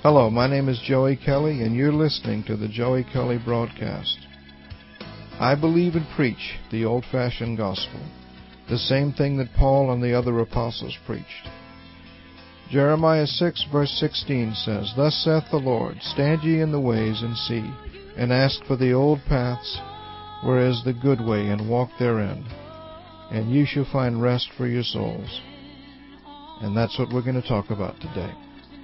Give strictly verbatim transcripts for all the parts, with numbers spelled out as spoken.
Hello, my name is Joey Kelly, and you're listening to the Joey Kelly Broadcast. I believe and preach the old-fashioned gospel, the same thing that Paul and the other apostles preached. Jeremiah six, verse sixteen says, Thus saith the Lord, Stand ye in the ways, and see, and ask for the old paths, where is the good way, and walk therein, and ye shall find rest for your souls. And that's what we're going to talk about today.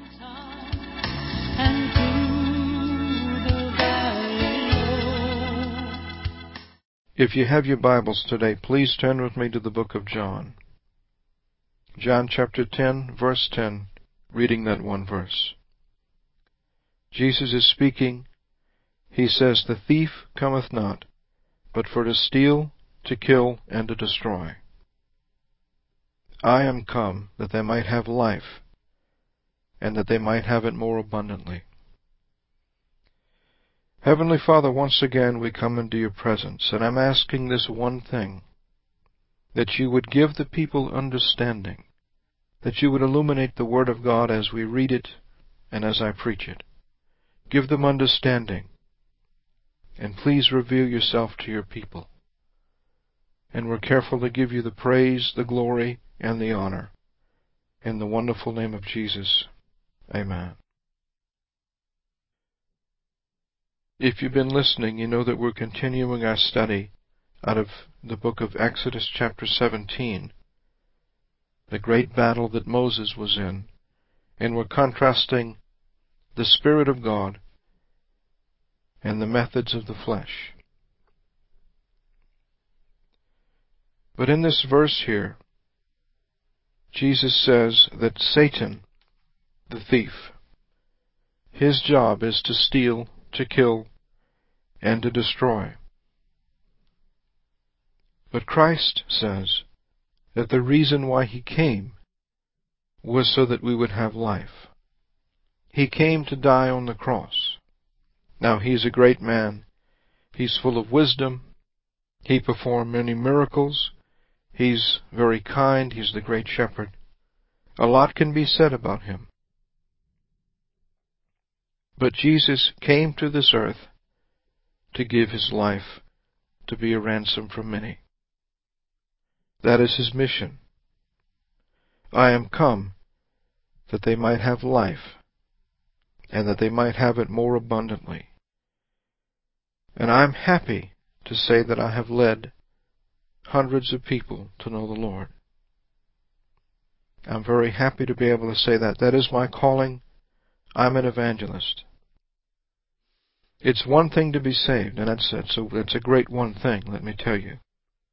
If you have your Bibles today, please turn with me to the book of John. John chapter ten, verse ten, reading that one verse. Jesus is speaking. He says, The thief cometh not, but for to steal, to kill, and to destroy. I am come that they might have life, and that they might have it more abundantly. Heavenly Father, once again we come into your presence, and I'm asking this one thing, that you would give the people understanding, that you would illuminate the Word of God as we read it and as I preach it. Give them understanding, and please reveal yourself to your people. And we're careful to give you the praise, the glory, and the honor. In the wonderful name of Jesus, amen. If you've been listening, you know that we're continuing our study out of the book of Exodus chapter seventeen, the great battle that Moses was in, and we're contrasting the Spirit of God and the methods of the flesh. But in this verse here, Jesus says that Satan, the thief, his job is to steal, to kill, and to destroy. But Christ says that the reason why He came was so that we would have life. He came to die on the cross. Now, He's a great man. He's full of wisdom. He performed many miracles. He's very kind. He's the great shepherd. A lot can be said about Him. But Jesus came to this earth to give His life to be a ransom for many. That is His mission. I am come that they might have life, and that they might have it more abundantly. And I'm happy to say that I have led hundreds of people to know the Lord. I'm very happy to be able to say that. That is my calling. I'm an evangelist. It's one thing to be saved, and that's it. So it's a great one thing, let me tell you.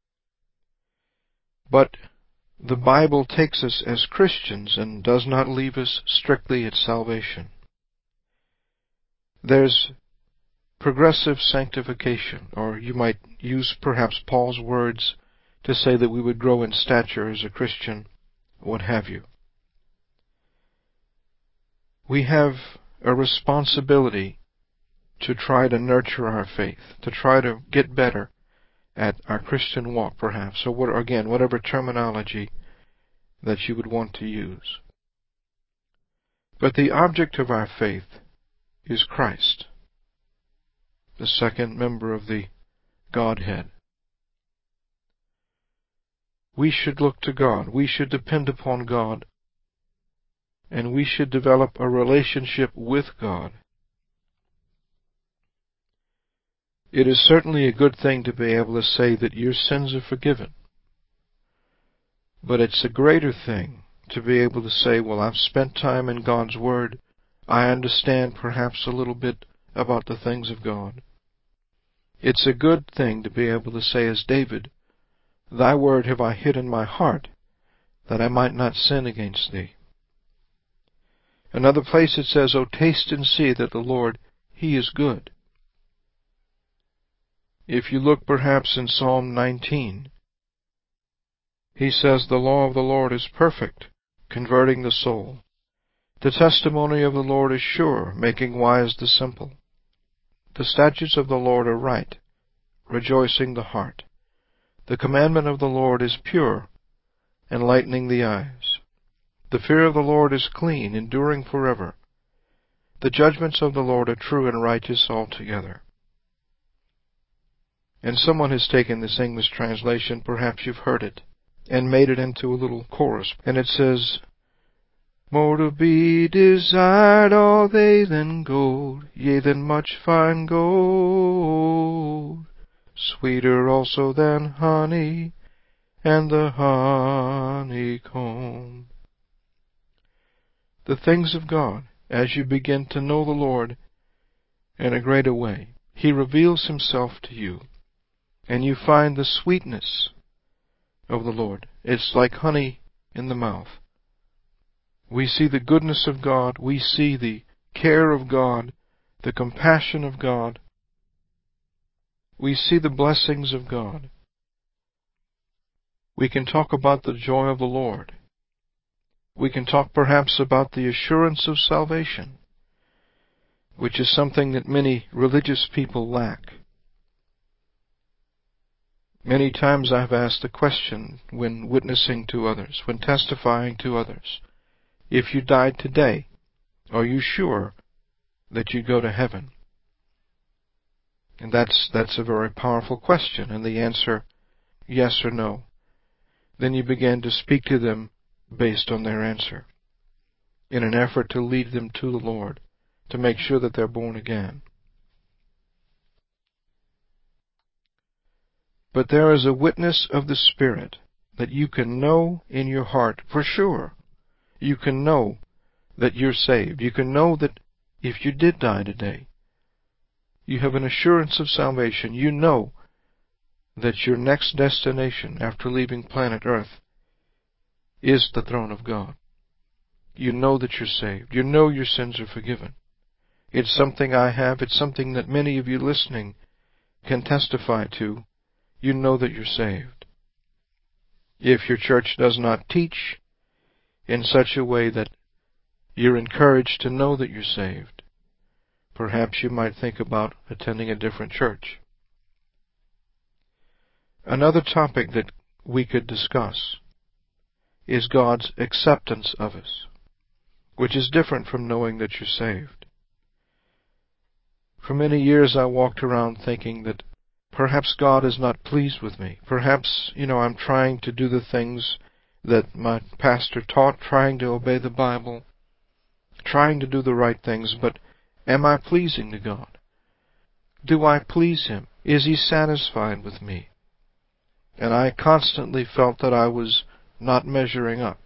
But the Bible takes us as Christians and does not leave us strictly at salvation. There's progressive sanctification, or you might use perhaps Paul's words to say that we would grow in stature as a Christian, what have you. We have a responsibility to try to nurture our faith, to try to get better at our Christian walk, perhaps, or what, again, whatever terminology that you would want to use. But the object of our faith is Christ, the second member of the Godhead. We should look to God. We should depend upon God. And we should develop a relationship with God. It is certainly a good thing to be able to say that your sins are forgiven. But it's a greater thing to be able to say, well, I've spent time in God's Word. I understand perhaps a little bit about the things of God. It's a good thing to be able to say as David, Thy Word have I hid in my heart, that I might not sin against Thee. Another place it says, O taste and see that the Lord, He is good. If you look perhaps in Psalm nineteen, he says, The law of the Lord is perfect, converting the soul. The testimony of the Lord is sure, making wise the simple. The statutes of the Lord are right, rejoicing the heart. The commandment of the Lord is pure, enlightening the eyes. The fear of the Lord is clean, enduring forever. The judgments of the Lord are true and righteous altogether. And someone has taken this English translation, perhaps you've heard it, and made it into a little chorus. And it says, "More to be desired are they than gold, yea, than much fine gold. Sweeter also than honey, and the honeycomb." The things of God, as you begin to know the Lord in a greater way, He reveals Himself to you, and you find the sweetness of the Lord. It's like honey in the mouth. We see the goodness of God. We see the care of God, the compassion of God. We see the blessings of God. We can talk about the joy of the Lord. We can talk perhaps about the assurance of salvation, which is something that many religious people lack. Many times I've asked the question when witnessing to others, when testifying to others, if you died today, are you sure that you'd go to heaven? And that's, that's a very powerful question, and the answer, yes or no. Then you begin to speak to them based on their answer, in an effort to lead them to the Lord, to make sure that they're born again. But there is a witness of the Spirit that you can know in your heart for sure. You can know that you're saved. You can know that if you did die today, you have an assurance of salvation. You know that your next destination after leaving planet Earth is the throne of God. You know that you're saved. You know your sins are forgiven. It's something I have. It's something that many of you listening can testify to. You know that you're saved. If your church does not teach in such a way that you're encouraged to know that you're saved, perhaps you might think about attending a different church. Another topic that we could discuss is God's acceptance of us, which is different from knowing that you're saved. For many years I walked around thinking that perhaps God is not pleased with me. Perhaps, you know, I'm trying to do the things that my pastor taught, trying to obey the Bible, trying to do the right things, but am I pleasing to God? Do I please Him? Is He satisfied with me? And I constantly felt that I was not measuring up.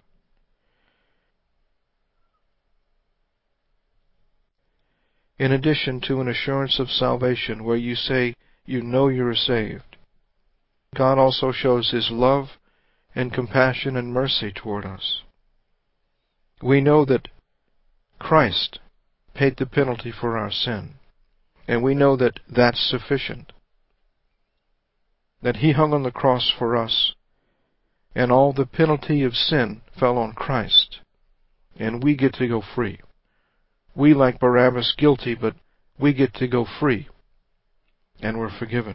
In addition to an assurance of salvation where you say you know you're saved, God also shows His love and compassion and mercy toward us. We know that Christ paid the penalty for our sin, and we know that that's sufficient, that He hung on the cross for us, and all the penalty of sin fell on Christ, and we get to go free. We, like Barabbas, guilty, but we get to go free, and we're forgiven.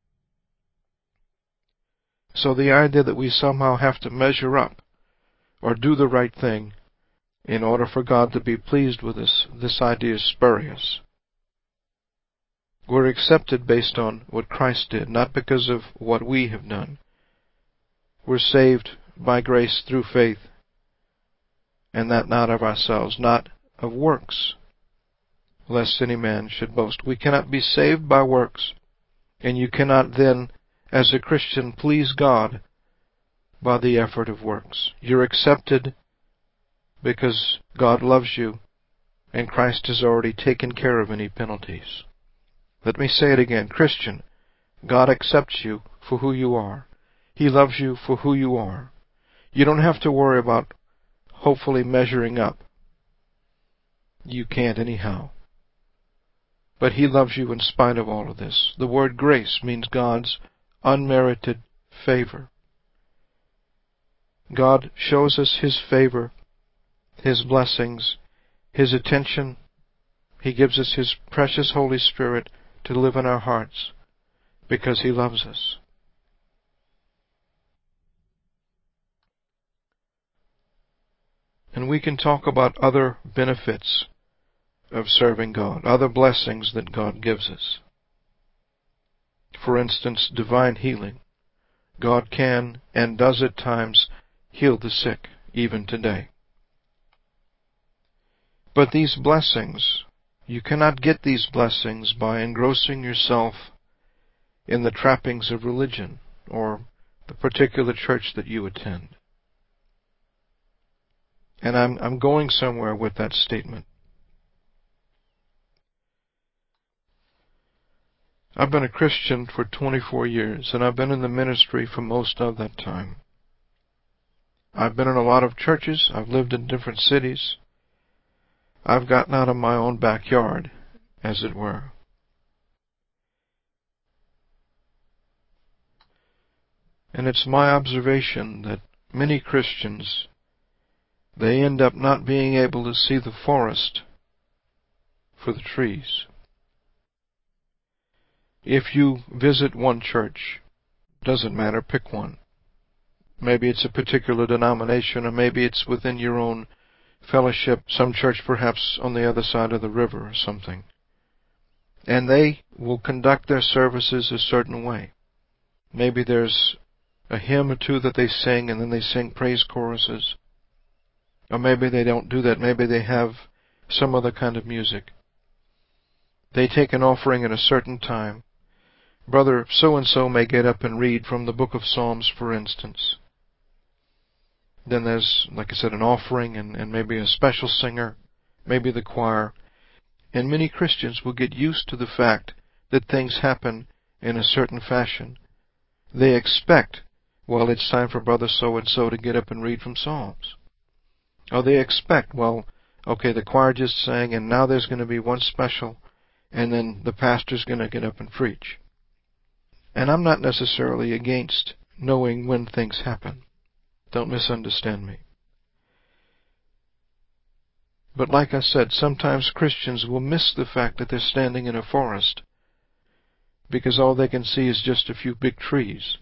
So the idea that we somehow have to measure up or do the right thing in order for God to be pleased with us, this idea is spurious. We're accepted based on what Christ did, not because of what we have done. We're saved by grace through faith, and that not of ourselves, not of works, lest any man should boast. We cannot be saved by works, and you cannot then, as a Christian, please God by the effort of works. You're accepted because God loves you, and Christ has already taken care of any penalties. Let me say it again. Christian, God accepts you for who you are. He loves you for who you are. You don't have to worry about hopefully measuring up. You can't anyhow. But He loves you in spite of all of this. The word grace means God's unmerited favor. God shows us His favor, His blessings, His attention. He gives us His precious Holy Spirit to live in our hearts because He loves us. And we can talk about other benefits of serving God, other blessings that God gives us. For instance, divine healing. God can and does at times heal the sick, even today. But these blessings, you cannot get these blessings by engrossing yourself in the trappings of religion or the particular church that you attend. And I'm, I'm going somewhere with that statement. I've been a Christian for twenty-four years, and I've been in the ministry for most of that time. I've been in a lot of churches. I've lived in different cities. I've gotten out of my own backyard, as it were. And it's my observation that many Christians, they end up not being able to see the forest for the trees. If you visit one church, doesn't matter, pick one. Maybe it's a particular denomination, or maybe it's within your own fellowship, some church perhaps on the other side of the river or something. And they will conduct their services a certain way. Maybe there's a hymn or two that they sing, and then they sing praise choruses. Or maybe they don't do that. Maybe they have some other kind of music. They take an offering at a certain time. Brother so-and-so may get up and read from the book of Psalms, for instance. Then there's, like I said, an offering and, and maybe a special singer, maybe the choir. And many Christians will get used to the fact that things happen in a certain fashion. They expect, well, it's time for Brother so-and-so to get up and read from Psalms. Or they expect, well, okay, the choir just sang, and now there's going to be one special, and then the pastor's going to get up and preach. And I'm not necessarily against knowing when things happen. Don't misunderstand me. But like I said, sometimes Christians will miss the fact that they're standing in a forest because all they can see is just a few big trees.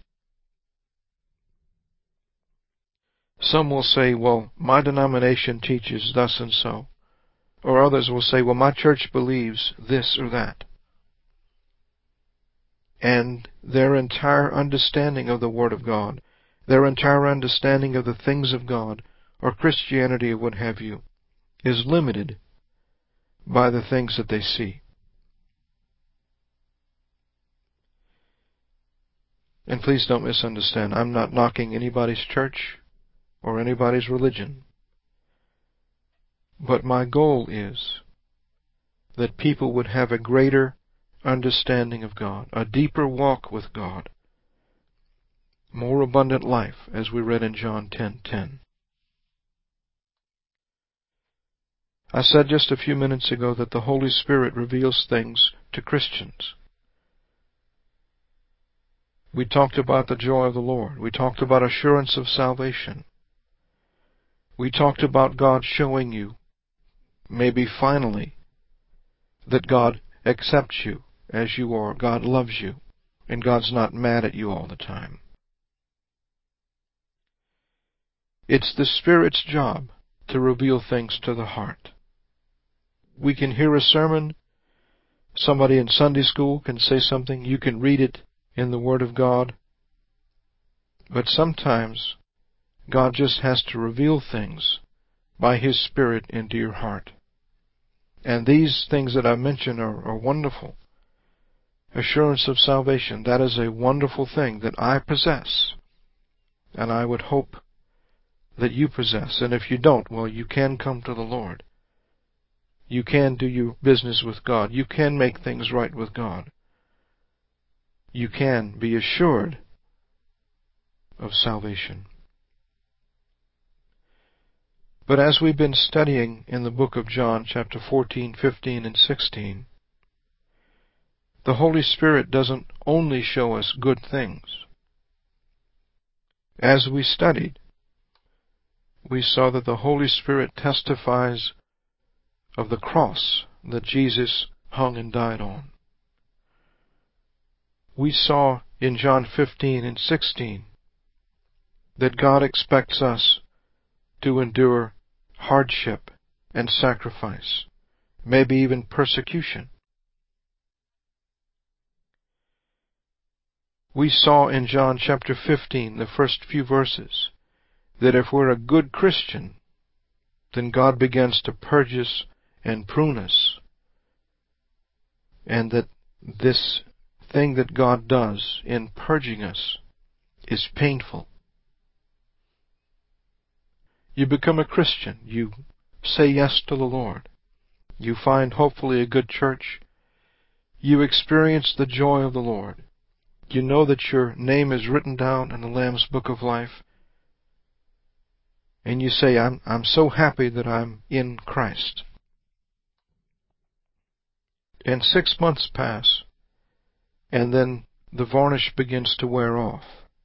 Some will say, well, my denomination teaches thus and so. Or others will say, well, my church believes this or that. And their entire understanding of the Word of God, their entire understanding of the things of God, or Christianity or what have you, is limited by the things that they see. And please don't misunderstand. I'm not knocking anybody's church or anybody's religion. But my goal is that people would have a greater understanding of God, a deeper walk with God, more abundant life, as we read in John ten ten. I said just a few minutes ago that the Holy Spirit reveals things to Christians. We talked about the joy of the Lord. We talked about assurance of salvation. We talked about God showing you, maybe finally, that God accepts you as you are. God loves you, and God's not mad at you all the time. It's the Spirit's job to reveal things to the heart. We can hear a sermon. Somebody in Sunday school can say something. You can read it in the Word of God. But sometimes God just has to reveal things by His Spirit into your heart. And these things that I mentioned are, are wonderful. Assurance of salvation, that is a wonderful thing that I possess. And I would hope that you possess. And if you don't, well, you can come to the Lord. You can do your business with God. You can make things right with God. You can be assured of salvation. But as we've been studying in the book of John, chapter fourteen, fifteen, and sixteen, the Holy Spirit doesn't only show us good things. As we studied, we saw that the Holy Spirit testifies of the cross that Jesus hung and died on. We saw in John fifteen and sixteen that God expects us to endure hardship and sacrifice maybe even persecution. We saw in John chapter fifteen, the first few verses, that if we're a good Christian, then God begins to purge us and prune us, and that this thing that God does in purging us is painful. You become a Christian. You say yes to the Lord. You find hopefully a good church. You experience the joy of the Lord. You know that your name is written down in the Lamb's Book of Life. And you say, I'm, I'm so happy that I'm in Christ. And six months pass, and then the varnish begins to wear off.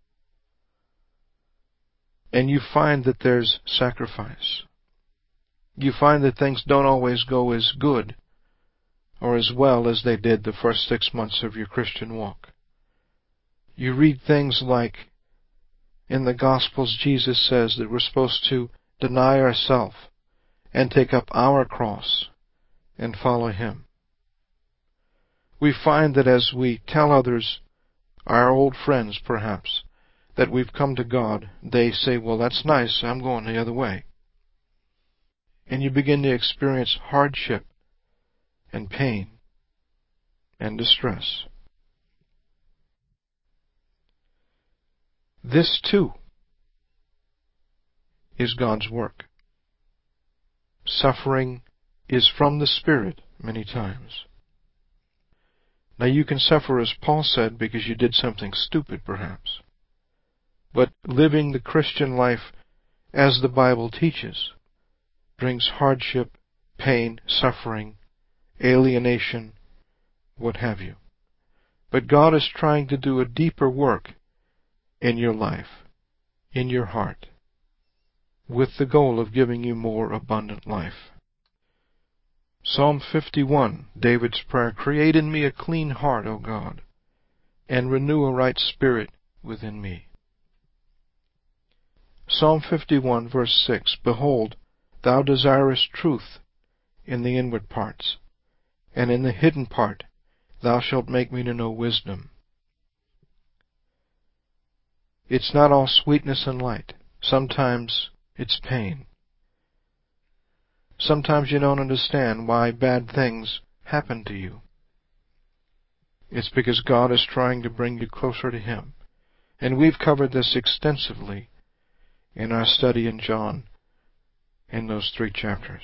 And you find that there's sacrifice. You find that things don't always go as good or as well as they did the first six months of your Christian walk. You read things like, in the Gospels, Jesus says that we're supposed to deny ourselves and take up our cross and follow Him. We find that as we tell others, our old friends perhaps, that we've come to God, they say, well, that's nice, I'm going the other way. And you begin to experience hardship and pain and distress. This, too, is God's work. Suffering is from the Spirit many times. Now you can suffer, as Paul said, because you did something stupid, perhaps. But living the Christian life as the Bible teaches brings hardship, pain, suffering, alienation, what have you. But God is trying to do a deeper work in your life, in your heart, with the goal of giving you more abundant life. Psalm fifty-one, David's prayer, create in me a clean heart, O God, and renew a right spirit within me. Psalm fifty-one, verse six, behold, thou desirest truth in the inward parts, and in the hidden part thou shalt make me to know wisdom. It's not all sweetness and light. Sometimes it's pain. Sometimes you don't understand why bad things happen to you. It's because God is trying to bring you closer to Him. And we've covered this extensively in our study in John in those three chapters.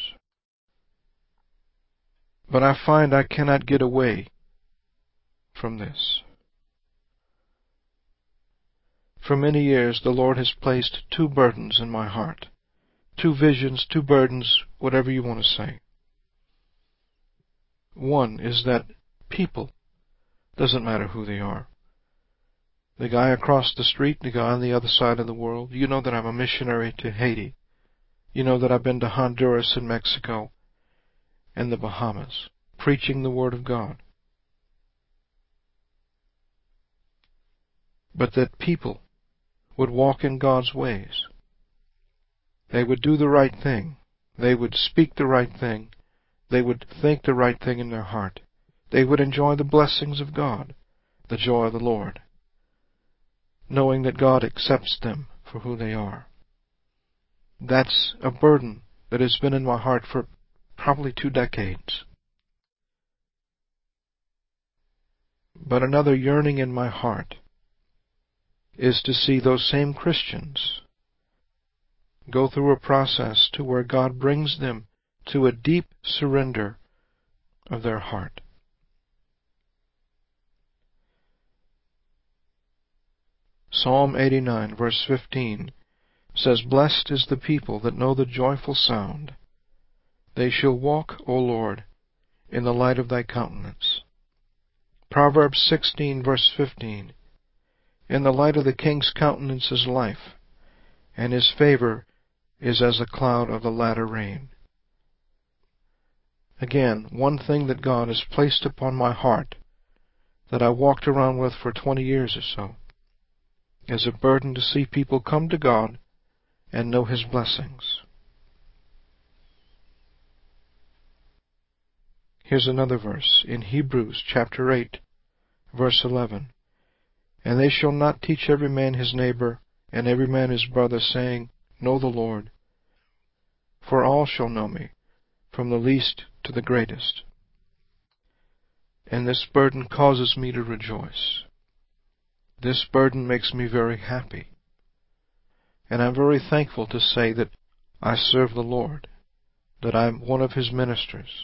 But I find I cannot get away from this. For many years the Lord has placed two burdens in my heart. Two visions, two burdens, whatever you want to say. One is that people, doesn't matter who they are, the guy across the street, the guy on the other side of the world, you know that I'm a missionary to Haiti. You know that I've been to Honduras and Mexico and the Bahamas, preaching the Word of God. But that people would walk in God's ways. They would do the right thing. They would speak the right thing. They would think the right thing in their heart. They would enjoy the blessings of God, the joy of the Lord, knowing that God accepts them for who they are. That's a burden that has been in my heart for probably two decades. But another yearning in my heart is to see those same Christians go through a process to where God brings them to a deep surrender of their heart. Psalm eighty-nine, verse fifteen says, blessed is the people that know the joyful sound. They shall walk, O Lord, in the light of thy countenance. Proverbs sixteen, verse fifteen, in the light of the king's countenance is life, and his favor is as a cloud of the latter rain. Again, one thing that God has placed upon my heart that I walked around with for twenty years or so is a burden to see people come to God and know His blessings. Here's another verse in Hebrews chapter eight, verse eleven. And they shall not teach every man his neighbor, and every man his brother, saying, Know the Lord. For all shall know me, from the least to the greatest. And this burden causes me to rejoice. This burden makes me very happy. And I'm very thankful to say that I serve the Lord, that I'm one of His ministers.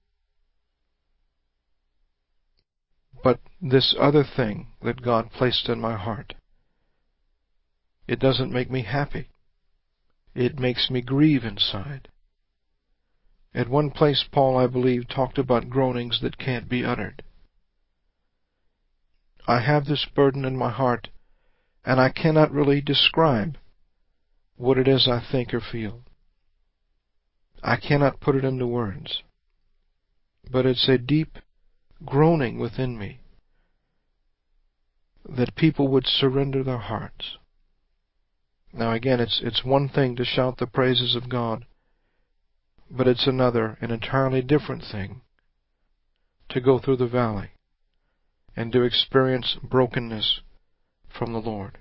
But this other thing that God placed in my heart, it doesn't make me happy. It makes me grieve inside. At one place, Paul, I believe, talked about groanings that can't be uttered. I have this burden in my heart, and I cannot really describe what it is I think or feel. I cannot put it into words. But it's a deep groaning within me that people would surrender their hearts. Now again, it's it's one thing to shout the praises of God, but it's another, an entirely different thing, to go through the valley and to experience brokenness from the Lord.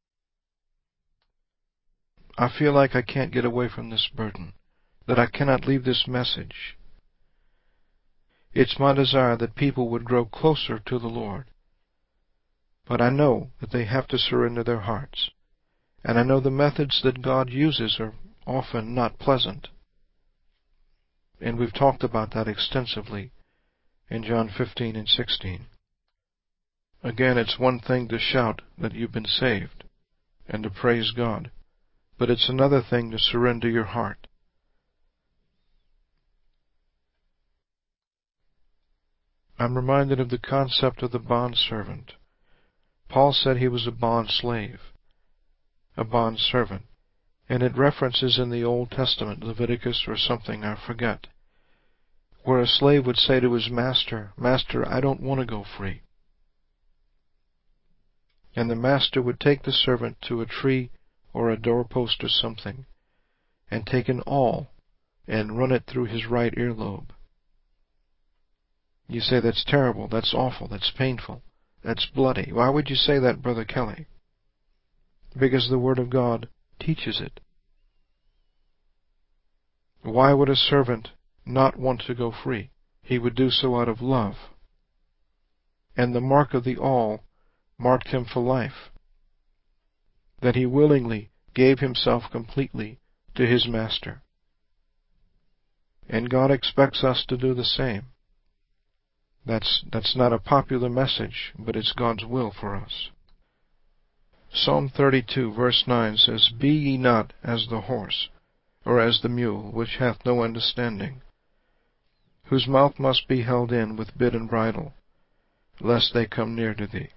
I feel like I can't get away from this burden, that I cannot leave this message. It's my desire that people would grow closer to the Lord. But I know that they have to surrender their hearts. And I know the methods that God uses are often not pleasant. And we've talked about that extensively in John fifteen and sixteen. Again, it's one thing to shout that you've been saved and to praise God, but it's another thing to surrender your heart. I'm reminded of the concept of the bond servant. Paul said he was a bond slave, a bond servant, and it references in the Old Testament, Leviticus or something, I forget, where a slave would say to his master, Master, I don't want to go free. And the master would take the servant to a tree or a doorpost or something, and take an awl and run it through his right earlobe. You say, that's terrible, that's awful, that's painful, that's bloody. Why would you say that, Brother Kelly? Because the Word of God teaches it. Why would a servant not want to go free? He would do so out of love. And the mark of the awl marked him for life, that he willingly gave himself completely to his master. And God expects us to do the same. That's, that's not a popular message, but it's God's will for us. Psalm thirty-two, verse nine says, Be ye not as the horse, or as the mule, which hath no understanding, whose mouth must be held in with bit and bridle, lest they come near to thee.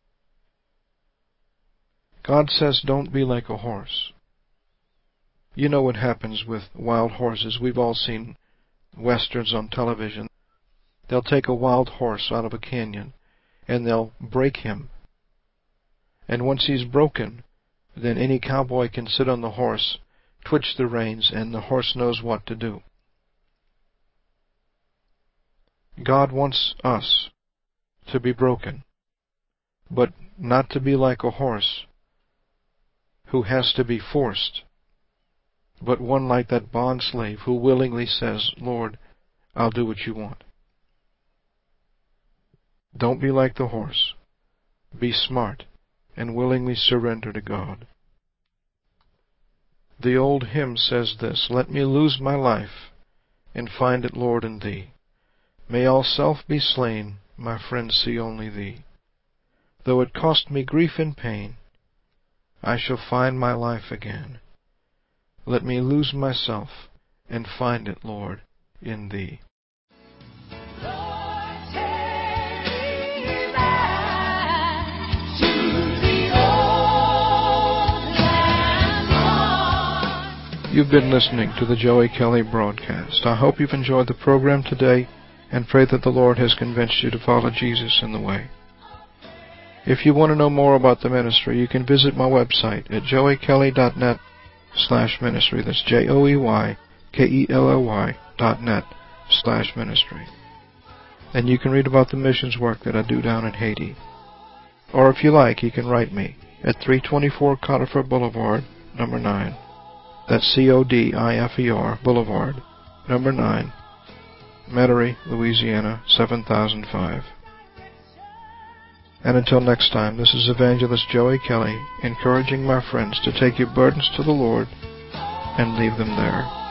God says, don't be like a horse. You know what happens with wild horses. We've all seen westerns on television. They'll take a wild horse out of a canyon, and they'll break him. And once he's broken, then any cowboy can sit on the horse, twitch the reins, and the horse knows what to do. God wants us to be broken, but not to be like a horse who has to be forced, but one like that bond slave who willingly says, Lord, I'll do what you want. Don't be like the horse. Be smart and willingly surrender to God. The old hymn says this, Let me lose my life and find it, Lord, in Thee. May all self be slain, my friend, see only Thee. Though it cost me grief and pain, I shall find my life again. Let me lose myself and find it, Lord, in Thee. You've been listening to the Joey Kelly broadcast. I hope you've enjoyed the program today and pray that the Lord has convinced you to follow Jesus in the way. If you want to know more about the ministry, you can visit my website at joey kelly dot net slash ministry. That's J O E Y K E L L Y dot net slash ministry. and you can read about the missions work that I do down in Haiti. Or if you like, you can write me at three twenty-four Codifer Boulevard, number nine. That's C O D I F E R Boulevard, number nine, Metairie, Louisiana, seven thousand five. And until next time, this is Evangelist Joey Kelly, encouraging my friends to take your burdens to the Lord and leave them there.